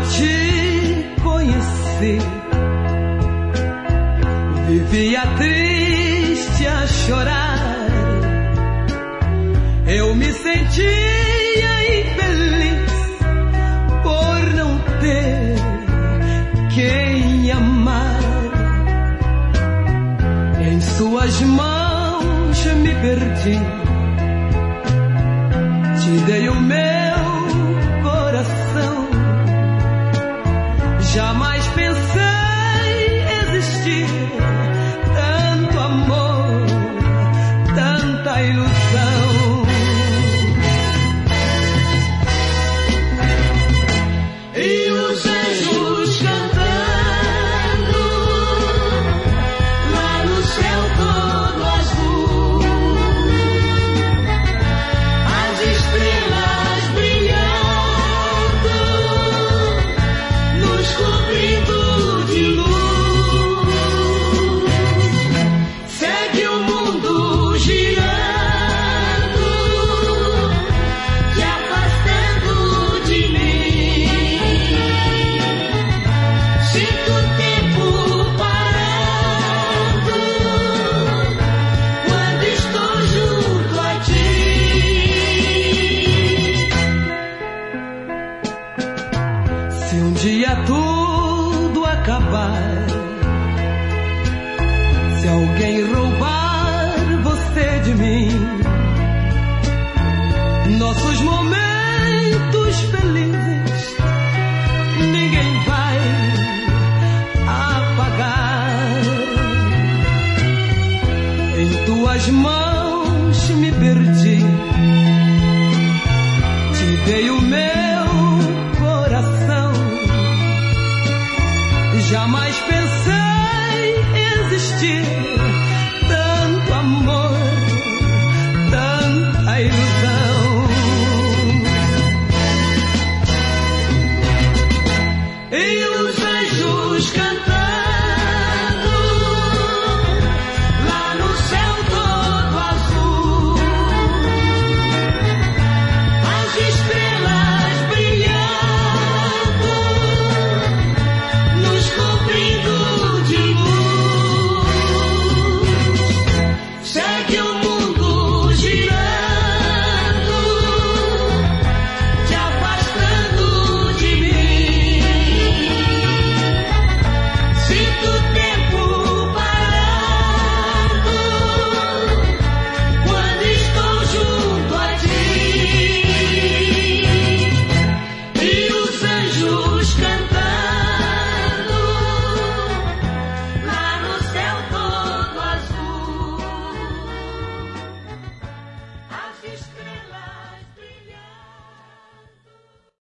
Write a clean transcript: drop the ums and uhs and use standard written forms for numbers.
te conheci, vivia triste a chorar. Eu me sentia infeliz por não ter quem amar. Em suas mãos me perdi, te dei o meu coração. Jamais pensei existir tanto amor, tanta ilusão. E os anjos cantando lá no céu todo azul, as estrelas brilhando, nos cobrindo de luz. Segue o mundo girando, te afastando de mim. Sinto o tempo parando quando estou junto a ti. Se um dia tudo acabar, se alguém roubar você de mim, nossos momentos felizes ninguém vai apagar. Em tuas mãos me perdi, te dei o meu coração. Jamais pensei existir